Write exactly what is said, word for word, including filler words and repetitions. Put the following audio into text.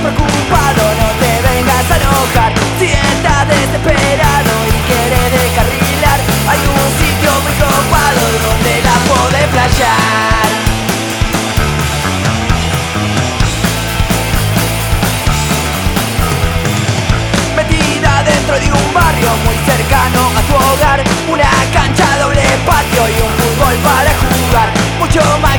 preocupado, no te vengas a enojar. Si estás desesperado y quieres descarrilar, hay un sitio muy copado donde la podés playar. Metida dentro de un barrio muy cercano a tu hogar, una cancha doble patio y un fútbol para jugar, mucho más